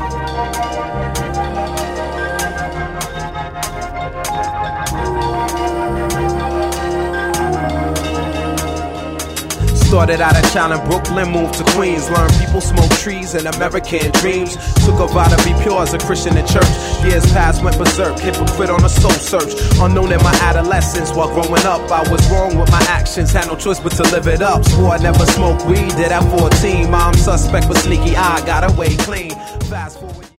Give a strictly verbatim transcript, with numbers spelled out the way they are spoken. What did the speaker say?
Started out of Child in Brooklyn, moved to Queens. Learned people smoke trees and American dreams. Took a vow to be pure as a Christian in church. Years past went berserk, hypocrite on a soul search. Unknown in my adolescence, while growing up I was wrong with my actions, had no choice but to live it up. Swore I never smoked weed, did at fourteen. Mom suspect for sneaky eye, got away clean. Fast forward